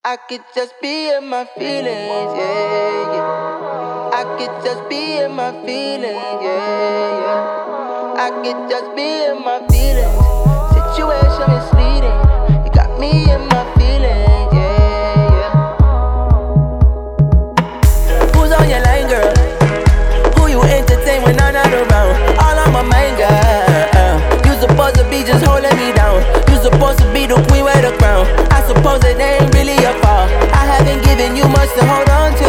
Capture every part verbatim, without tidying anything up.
I could just be in my feelings, yeah, yeah. I could just be in my feelings, yeah, yeah. I could just be in my feelings. Situation misleading. You got me in my feelings, yeah, yeah. Who's on your line, girl? Who you entertain when I'm not around? All on my mind, girl. You supposed to be just holding me down. You supposed to be the queen with the crown. I suppose it ain't really your fault. I haven't given you much to hold on to.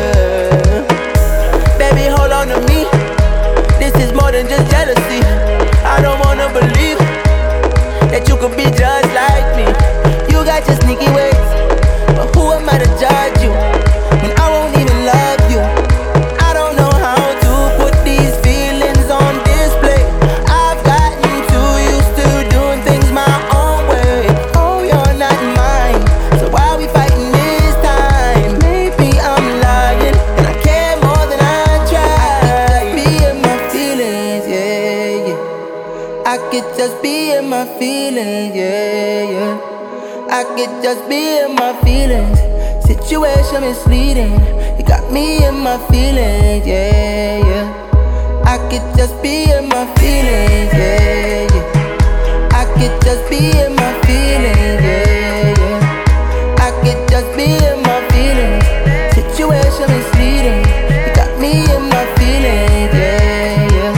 Baby, hold on to me. This is more than just jealousy. I don't wanna believe that you could be just like me. You got your sneaky ways, but who am I to judge you when I won't even love you? I don't know how to put these feelings on display. I've gotten too used to doing things my own way. Oh, you're not mine, so why are we fighting this time? Maybe I'm lying, and I care more than I try. I could just be in my feelings, yeah, yeah. I could just be in my feelings, yeah, yeah. I could just be in my feelings. Situation misleading. You got me in my feelings, yeah, yeah. I could just be in my feelings, yeah, yeah. I could just be in my feelings, yeah, yeah. I could just be in my feelings. Situation misleading. You got me in my feelings, yeah, yeah.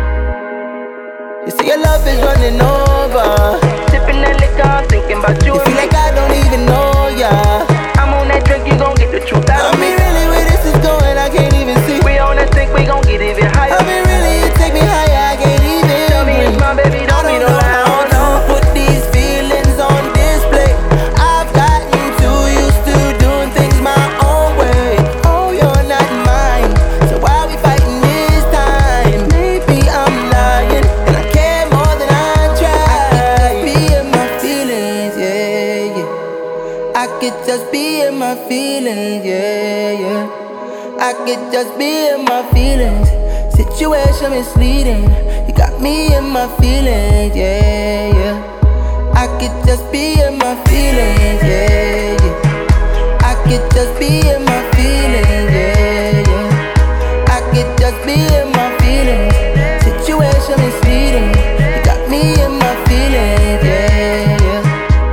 You say your love is running over. Sipping that liquor, I'm thinking about you. You feel like I don't even know ya. I'm on that drink, you gon' get the truth out I of me. mean, really, where this is going, I can't even see. We on that sink, we gon' get even higher. I mean, really, you take me higher, I can't even Tell me it's breathe. my baby, I don't be don't no know lie, how oh to no. put these feelings on display. I've gotten too used to doing things my own way. Oh, you're not mine, so why are we fighting this time? Maybe I'm lying, and I care more than I try. I could just be in my feelings, yeah, yeah. I could just be in my feelings, yeah, yeah. I could just be in my feelings. Situation misleading. You got me in my feelings, yeah, yeah. I could just be in my feelings, yeah, yeah. I could just be in my feelings, yeah, yeah. I could just be in my feelings. Situation misleading. You got me in my feelings, yeah, yeah.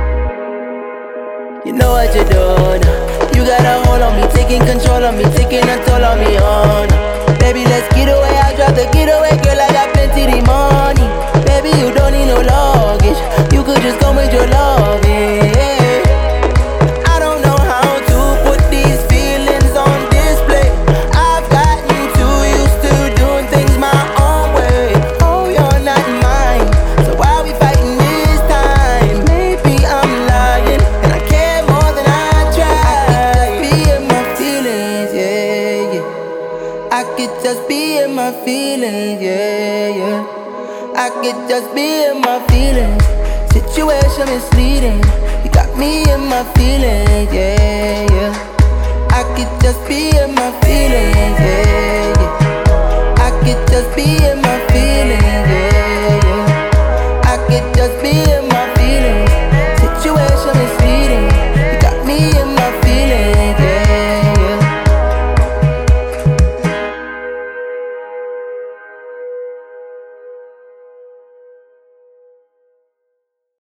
You know what you're doing. You got a hold on me, taking control of me, taking a toll on me, on. Baby, let's get away, I'll drop the getaway, girl, I got plenty of money. Baby, you don't need no luggage, you could just come with your love, yeah. I don't know how to put these feelings on display. I've gotten too used to doing things my own way. Oh, you're not mine, so why are we fighting this time? Maybe I'm lying, and I care more than I try. I could just be in my feelings, yeah, yeah. I could just be in my feelings, yeah, yeah. I could just be in my feelings. Situation misleading. You got me in my feelings, yeah, yeah. I could just be in my feelings, yeah, yeah. I could just be in my